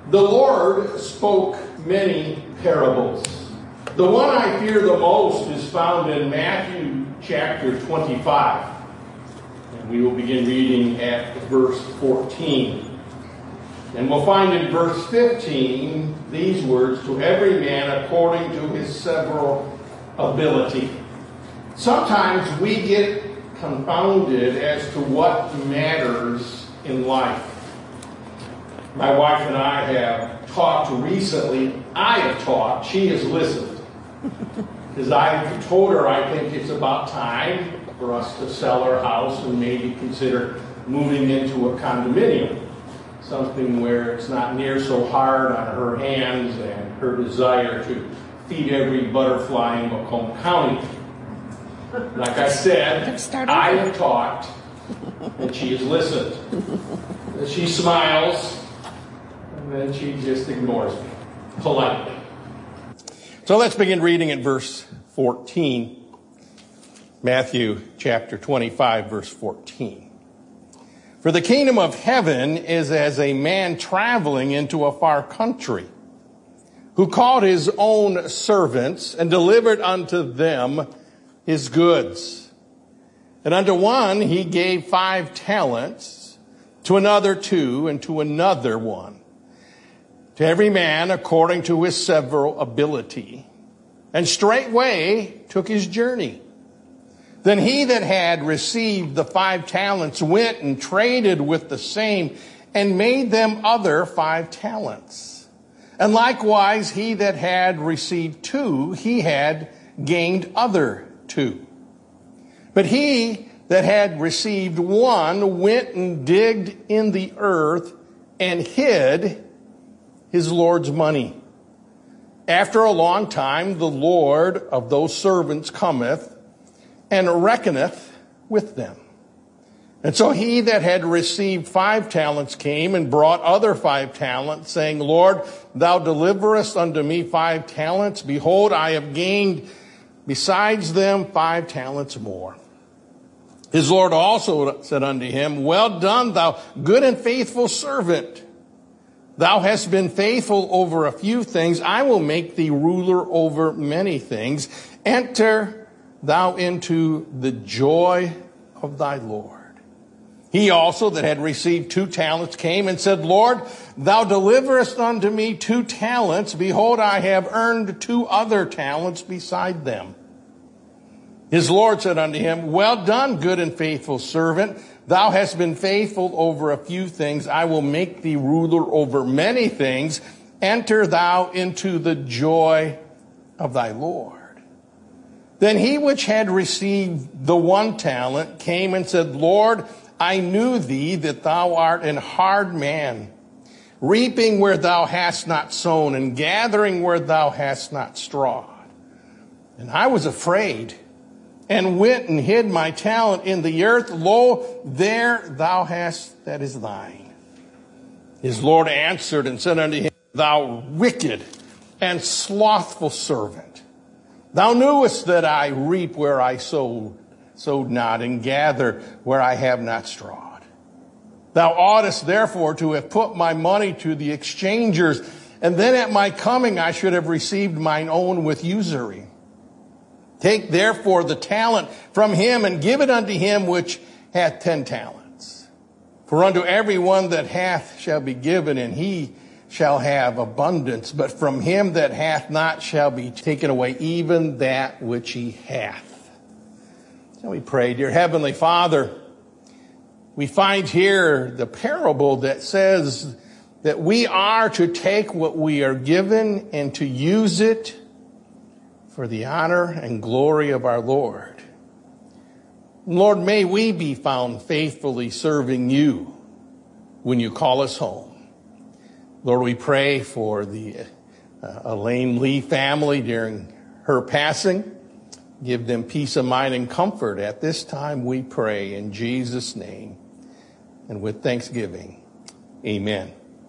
The Lord spoke many parables. The one I fear the most is found in Matthew chapter 25. And we will begin reading at verse 14. And we'll find in verse 15 these words, "To every man according to his several ability." Sometimes we get confounded as to what matters in life. My wife and I have talked recently. I have talked. She has listened. Because I've told her I think it's about time for us to sell our house and maybe consider moving into a condominium. Something where it's not near so hard on her hands and her desire to feed every butterfly in Macomb County. Like I said, I have talked and she has listened. She smiles. And then she just ignores me politely. So let's begin reading at verse 14. Matthew chapter 25, verse 14. "For the kingdom of heaven is as a man traveling into a far country, who called his own servants and delivered unto them his goods. And unto one he gave 5 talents, to another 2, and to another 1. To every man according to his several ability. And straightway took his journey. Then he that had received the 5 talents went and traded with the same, and made them other 5 talents. And likewise he that had received 2, he had gained other 2. But he that had received 1 went and digged in the earth and hid his Lord's money. After a long time, the Lord of those servants cometh and reckoneth with them. And so he that had received 5 talents came and brought other 5 talents, saying, Lord, thou deliverest unto me 5 talents. Behold, I have gained besides them 5 talents more. His Lord also said unto him, Well done, thou good and faithful servant. Thou hast been faithful over a few things. I will make thee ruler over many things. Enter thou into the joy of thy Lord. He also that had received 2 talents came and said, Lord, thou deliverest unto me 2 talents. Behold, I have earned 2 other talents beside them. His Lord said unto him, Well done, good and faithful servant. Thou hast been faithful over a few things. I will make thee ruler over many things. Enter thou into the joy of thy Lord. Then he which had received the 1 talent came and said, Lord, I knew thee that thou art an hard man, reaping where thou hast not sown, and gathering where thou hast not strawed. And I was afraid, and went and hid my talent in the earth. Lo, there thou hast that is thine. His Lord answered and said unto him, Thou wicked and slothful servant, thou knewest that I reap where I sowed not, and gather where I have not strawed. Thou oughtest therefore to have put my money to the exchangers, and then at my coming I should have received mine own with usury. Take therefore the talent from him, and give it unto him which hath 10 talents. For unto every one that hath shall be given, and he shall have abundance. But from him that hath not shall be taken away even that which he hath. Shall we pray? Dear Heavenly Father, we find here the parable that says that we are to take what we are given and to use it for the honor and glory of our Lord. Lord, may we be found faithfully serving you when you call us home. Lord, we pray for the Elaine Lee family during her passing. Give them peace of mind and comfort at this time, we pray in Jesus' name. And with thanksgiving, amen.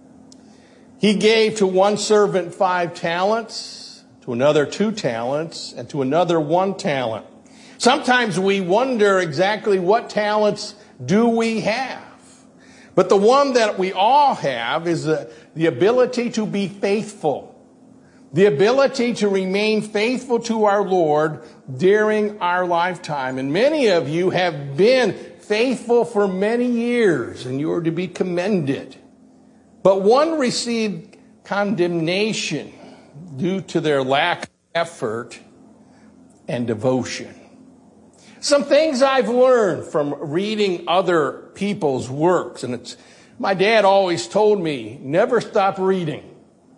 He gave to one servant 5 talents, to another 2 talents, and to another 1 talent. Sometimes we wonder exactly what talents do we have. But the one that we all have is the ability to be faithful. The ability to remain faithful to our Lord during our lifetime. And many of you have been faithful for many years, and you are to be commended. But one received condemnation due to their lack of effort and devotion. Some things I've learned from reading other people's works, and my dad always told me, never stop reading.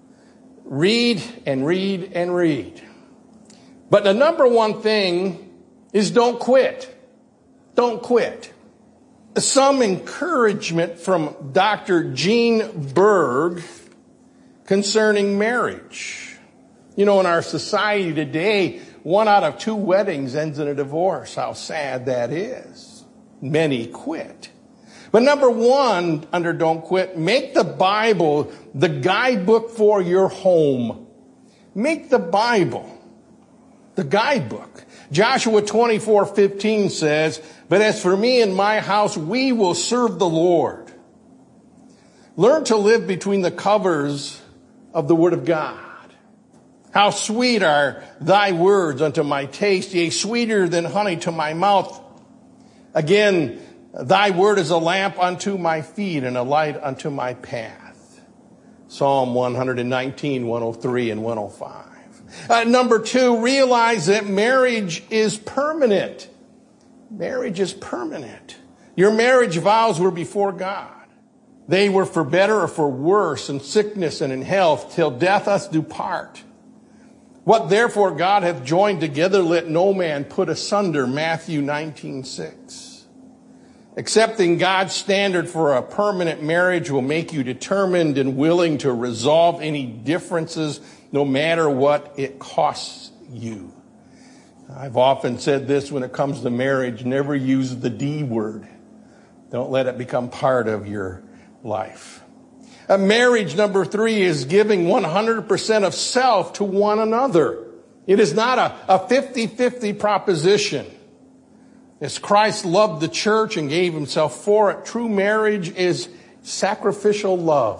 Read and read and read. But the number one thing is don't quit. Don't quit. Some encouragement from Dr. Gene Berg concerning marriage. You know, in our society today, 1 out of 2 weddings ends in a divorce. How sad that is. Many quit. But number 1, under don't quit, make the Bible the guidebook for your home. Make the Bible the guidebook. Joshua 24:15 says, "But as for me and my house, we will serve the Lord." Learn to live between the covers of the Word of God. How sweet are thy words unto my taste, yea, sweeter than honey to my mouth. Again, thy word is a lamp unto my feet and a light unto my path. Psalm 119, 103, and 105. Number 2, realize that marriage is permanent. Marriage is permanent. Your marriage vows were before God. They were for better or for worse, in sickness and in health, till death us do part. What therefore God hath joined together, let no man put asunder. Matthew 19:6. Accepting God's standard for a permanent marriage will make you determined and willing to resolve any differences, no matter what it costs you. I've often said this when it comes to marriage, never use the D word. Don't let it become part of your life. A marriage, number 3, is giving 100% of self to one another. It is not a 50-50 proposition. As Christ loved the church and gave himself for it, true marriage is sacrificial love.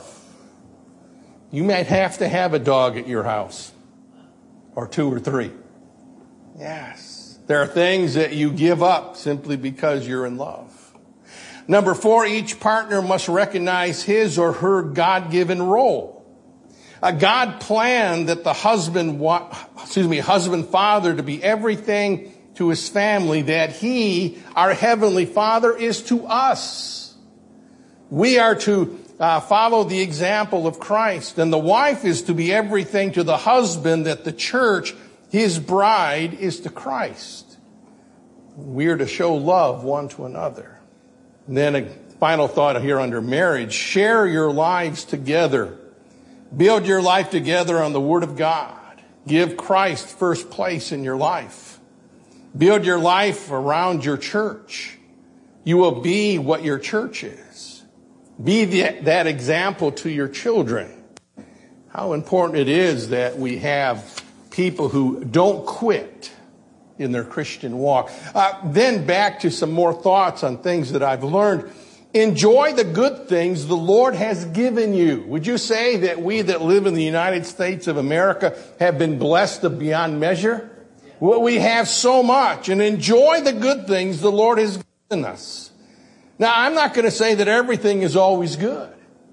You might have to have a dog at your house, or 2 or 3. Yes. There are things that you give up simply because you're in love. Number 4, each partner must recognize his or her God-given role. God planned that the husband father to be everything to his family that he, our heavenly Father, is to us. We are to follow the example of Christ, and the wife is to be everything to the husband that the church, his bride, is to Christ. We are to show love one to another. And then a final thought here under marriage: share your lives together. Build your life together on the Word of God. Give Christ first place in your life. Build your life around your church. You will be what your church is. Be that example to your children. How important it is that we have people who don't quit in their Christian walk. Then back to some more thoughts on things that I've learned. Enjoy the good things the Lord has given you. Would you say that we that live in the United States of America have been blessed beyond measure? Well, we have so much, and enjoy the good things the Lord has given us. Now, I'm not going to say that everything is always good.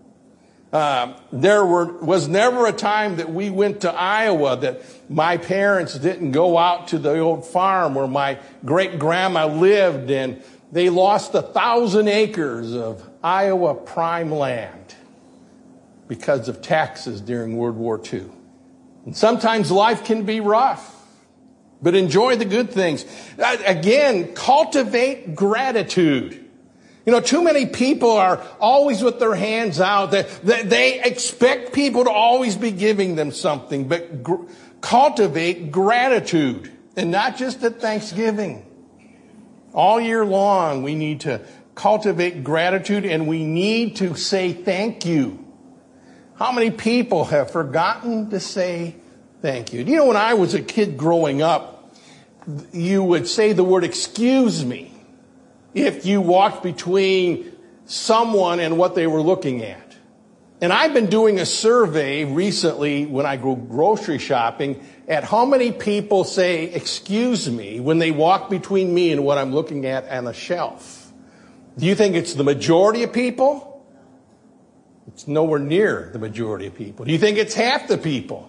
There was never a time that we went to Iowa that my parents didn't go out to the old farm where my great-grandma lived, and they lost 1,000 acres of Iowa prime land because of taxes during World War II. And sometimes life can be rough. But enjoy the good things. Again, cultivate gratitude. You know, too many people are always with their hands out. They expect people to always be giving them something. But cultivate gratitude. And not just at Thanksgiving. All year long, we need to cultivate gratitude, and we need to say thank you. How many people have forgotten to say thank you? You know, when I was a kid growing up, you would say the word excuse me if you walked between someone and what they were looking at. And I've been doing a survey recently when I go grocery shopping at how many people say, excuse me, when they walk between me and what I'm looking at on a shelf. Do you think it's the majority of people? It's nowhere near the majority of people. Do you think it's half the people?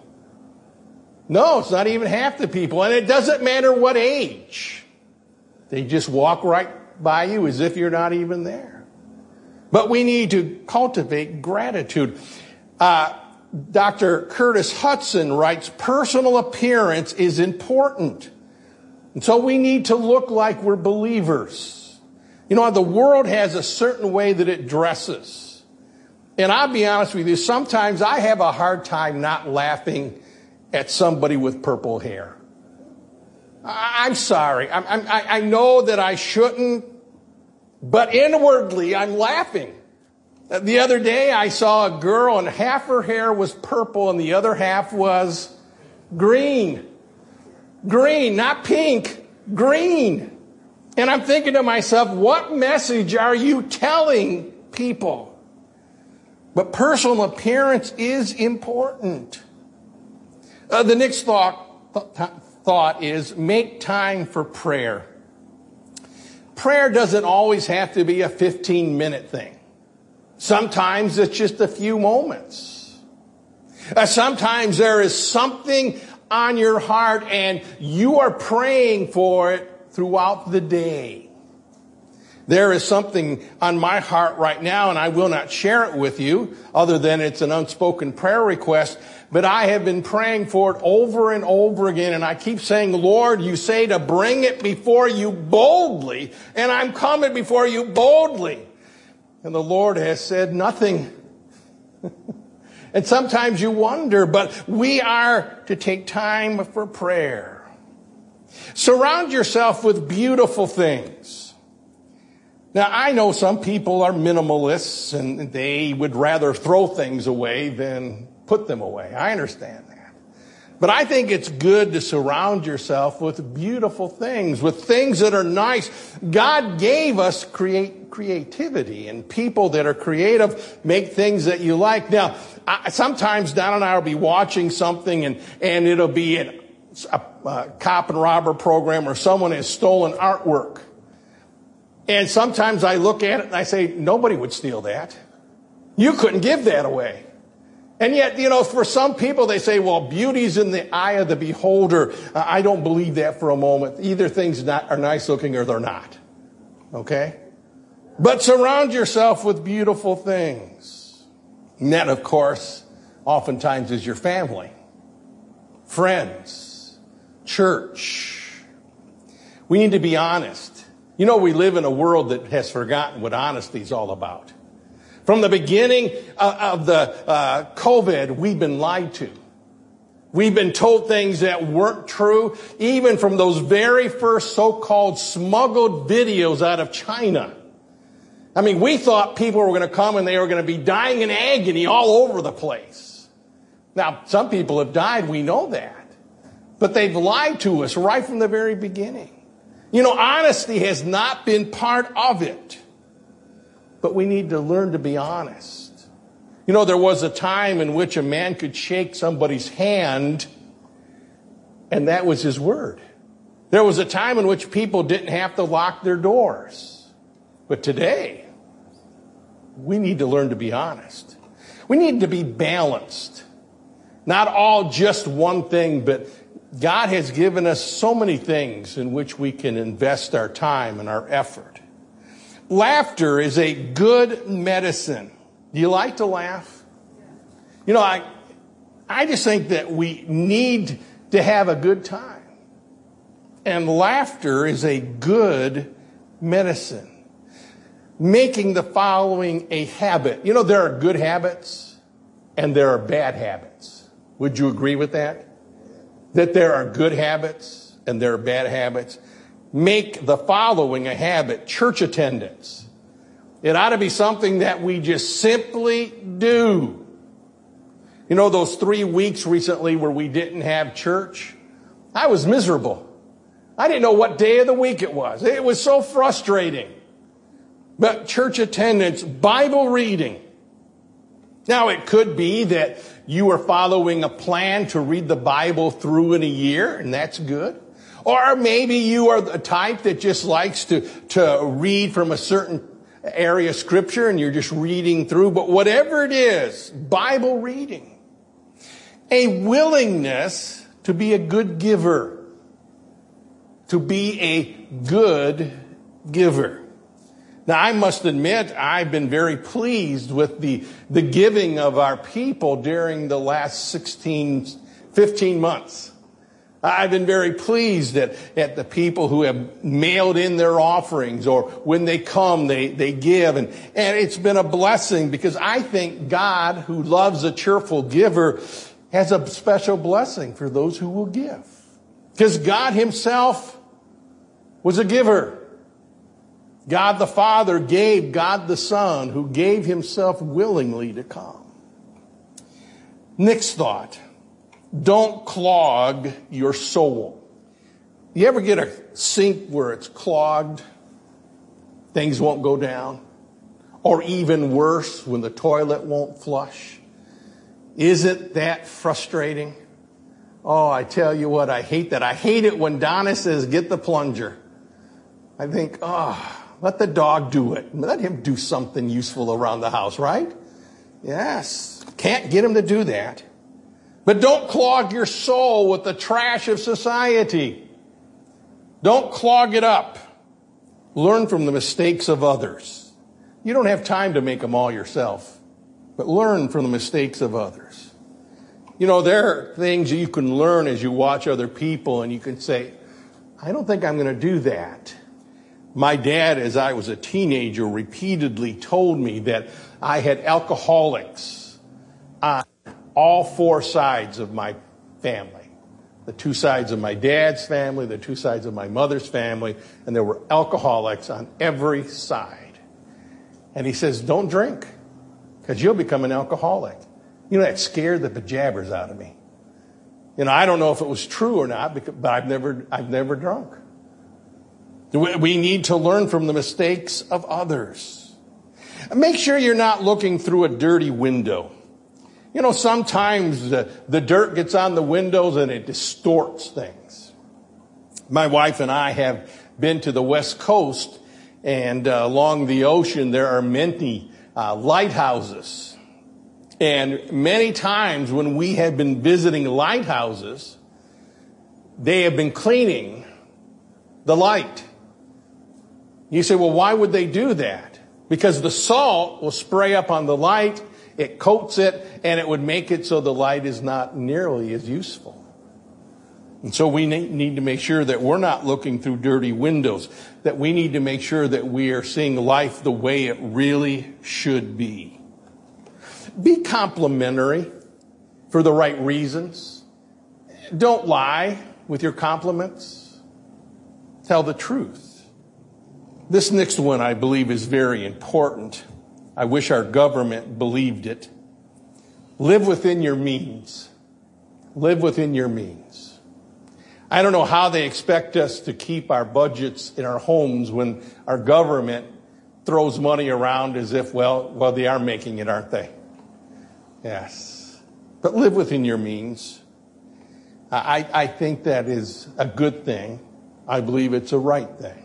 No, it's not even half the people. And it doesn't matter what age. They just walk right by you as if you're not even there. But we need to cultivate gratitude. Dr. Curtis Hudson writes, personal appearance is important. And so we need to look like we're believers. You know, the world has a certain way that it dresses. And I'll be honest with you, sometimes I have a hard time not laughing at somebody with purple hair. I'm sorry. I know that I shouldn't, but inwardly I'm laughing. The other day I saw a girl and half her hair was purple and the other half was green. Green, not pink, green. And I'm thinking to myself, what message are you telling people? But personal appearance is important. The next thought is make time for prayer. Prayer doesn't always have to be a 15-minute thing. Sometimes it's just a few moments. Sometimes there is something on your heart and you are praying for it throughout the day. There is something on my heart right now, and I will not share it with you other than it's an unspoken prayer request, but I have been praying for it over and over again, and I keep saying, Lord, you say to bring it before you boldly, and I'm coming before you boldly. And the Lord has said nothing. And sometimes you wonder, but we are to take time for prayer. Surround yourself with beautiful things. Now, I know some people are minimalists and they would rather throw things away than put them away. I understand that. But I think it's good to surround yourself with beautiful things, with things that are nice. God gave us creativity, and people that are creative make things that you like. Now, sometimes Don and I will be watching something and it'll be a cop and robber program or someone has stolen artwork. And sometimes I look at it and I say, nobody would steal that. You couldn't give that away. And yet, you know, for some people, they say, well, beauty's in the eye of the beholder. I don't believe that for a moment. Either things are nice looking or they're not. Okay? But surround yourself with beautiful things. And that, of course, oftentimes is your family, friends, church. We need to be honest. You know, we live in a world that has forgotten what honesty is all about. From the beginning of the COVID, we've been lied to. We've been told things that weren't true, even from those very first so-called smuggled videos out of China. I mean, we thought people were going to come and they were going to be dying in agony all over the place. Now, some people have died, we know that. But they've lied to us right from the very beginning. You know, honesty has not been part of it. But we need to learn to be honest. You know, there was a time in which a man could shake somebody's hand, and that was his word. There was a time in which people didn't have to lock their doors. But today, we need to learn to be honest. We need to be balanced. Not all just one thing, but God has given us so many things in which we can invest our time and our effort. Laughter is a good medicine. Do you like to laugh? You know, I just think that we need to have a good time. And laughter is a good medicine. Making the following a habit. You know, there are good habits and there are bad habits. Would you agree with that? That there are good habits and there are bad habits. Make the following a habit: church attendance. It ought to be something that we just simply do. You know, those 3 weeks recently where we didn't have church, I was miserable. I didn't know what day of the week it was. It was so frustrating. But church attendance, Bible reading. Now, it could be that you are following a plan to read the Bible through in a year, and that's good. Or maybe you are the type that just likes to read from a certain area of Scripture and you're just reading through. But whatever it is, Bible reading. A willingness to be a good giver. To be a good giver. Now, I must admit, I've been very pleased with the giving of our people during the last 15 months. I've been very pleased at the people who have mailed in their offerings, or when they come, they give. And it's been a blessing, because I think God, who loves a cheerful giver, has a special blessing for those who will give. Because God himself was a giver. God the Father gave God the Son, who gave himself willingly to come. Next thought. Don't clog your soul. You ever get a sink where it's clogged? Things won't go down. Or even worse, when the toilet won't flush. Isn't that frustrating? Oh, I tell you what, I hate that. I hate it when Donna says, get the plunger. I think, let the dog do it. Let him do something useful around the house, right? Yes. Can't get him to do that. But don't clog your soul with the trash of society. Don't clog it up. Learn from the mistakes of others. You don't have time to make them all yourself, but learn from the mistakes of others. You know, there are things that you can learn as you watch other people, and you can say, I don't think I'm going to do that. My dad, as I was a teenager, repeatedly told me that I had alcoholics on all four sides of my family. The two sides of my dad's family, the two sides of my mother's family, and there were alcoholics on every side. And he says, don't drink, because you'll become an alcoholic. You know, that scared the bejabbers out of me. You know, I don't know if it was true or not, but I've never drunk. We need to learn from the mistakes of others. Make sure you're not looking through a dirty window. You know, sometimes the dirt gets on the windows and it distorts things. My wife and I have been to the West Coast, and along the ocean there are many lighthouses. And many times when we have been visiting lighthouses, they have been cleaning the light. You say, well, why would they do that? Because the salt will spray up on the light, it coats it, and it would make it so the light is not nearly as useful. And so we need to make sure that we're not looking through dirty windows, that we need to make sure that we are seeing life the way it really should be. Be complimentary for the right reasons. Don't lie with your compliments. Tell the truth. This next one, I believe, is very important. I wish our government believed it. Live within your means. Live within your means. I don't know how they expect us to keep our budgets in our homes when our government throws money around as if, well, they are making it, aren't they? Yes. But live within your means. I think that is a good thing. I believe it's a right thing.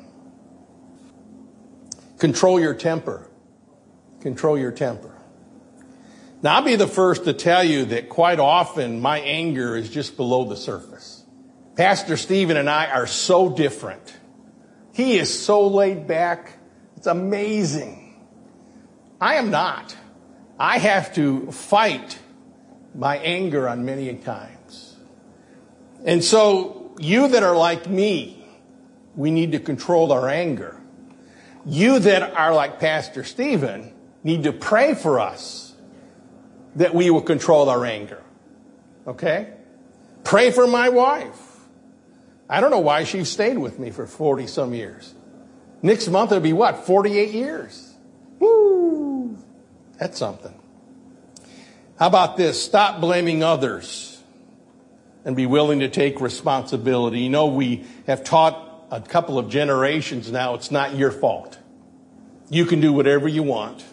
Control your temper. Control your temper. Now, I'll be the first to tell you that quite often my anger is just below the surface. Pastor Stephen and I are so different. He is so laid back. It's amazing. I am not. I have to fight my anger on many times. And so you that are like me, we need to control our anger. You that are like Pastor Stephen need to pray for us that we will control our anger. Okay? Pray for my wife. I don't know why she stayed with me for 40 some years. Next month it'll be what? 48 years. Woo! That's something. How about this? Stop blaming others and be willing to take responsibility. You know, we have taught a couple of generations now, it's not your fault. You can do whatever you want.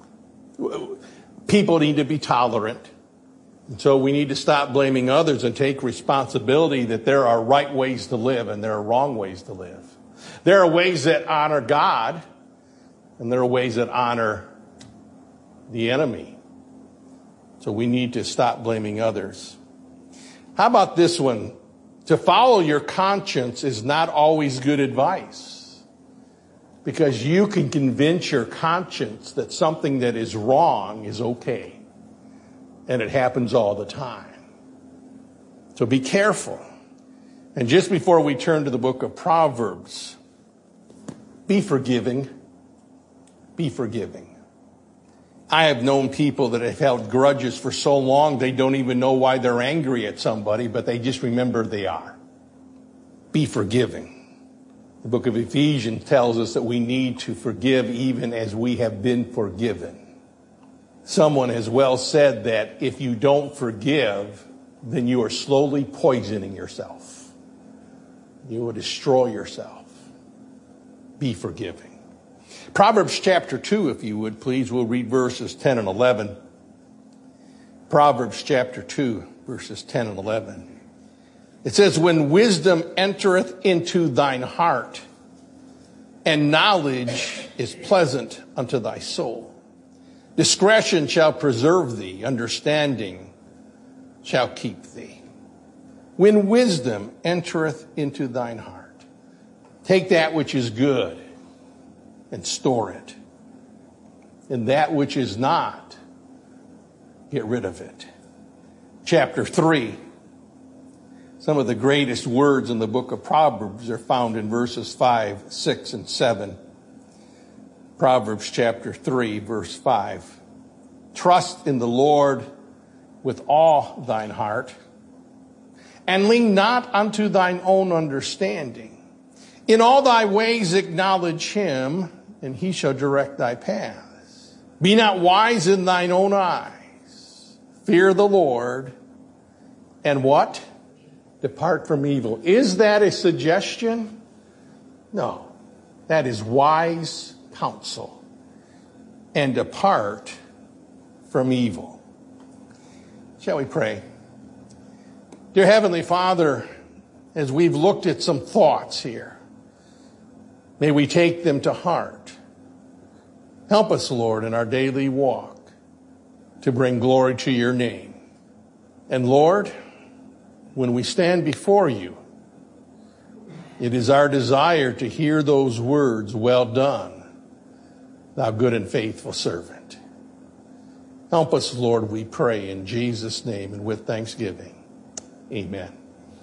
People need to be tolerant. And so we need to stop blaming others and take responsibility that there are right ways to live and there are wrong ways to live. There are ways that honor God, and there are ways that honor the enemy. So we need to stop blaming others. How about this one? To follow your conscience is not always good advice, because you can convince your conscience that something that is wrong is okay. And it happens all the time. So be careful. And just before we turn to the book of Proverbs, be forgiving. Be forgiving. I have known people that have held grudges for so long they don't even know why they're angry at somebody, but they just remember they are. Be forgiving. The book of Ephesians tells us that we need to forgive even as we have been forgiven. Someone has well said that if you don't forgive, then you are slowly poisoning yourself. You will destroy yourself. Be forgiving. Proverbs chapter 2, if you would, please. We'll read verses 10 and 11. Proverbs chapter 2, verses 10 and 11. It says, when wisdom entereth into thine heart, and knowledge is pleasant unto thy soul, discretion shall preserve thee, understanding shall keep thee. When wisdom entereth into thine heart, take that which is good and store it. And that which is not, get rid of it. Chapter 3. Some of the greatest words in the book of Proverbs are found in verses 5, 6, and 7. Proverbs chapter 3, verse 5. Trust in the Lord with all thine heart, and lean not unto thine own understanding. In all thy ways acknowledge him, and he shall direct thy paths. Be not wise in thine own eyes. Fear the Lord, and what? Depart from evil. Is that a suggestion? No. That is wise counsel. And depart from evil. Shall we pray? Dear Heavenly Father, as we've looked at some thoughts here, may we take them to heart. Help us, Lord, in our daily walk to bring glory to your name. And Lord, when we stand before you, it is our desire to hear those words, well done, thou good and faithful servant. Help us, Lord, we pray in Jesus' name and with thanksgiving. Amen.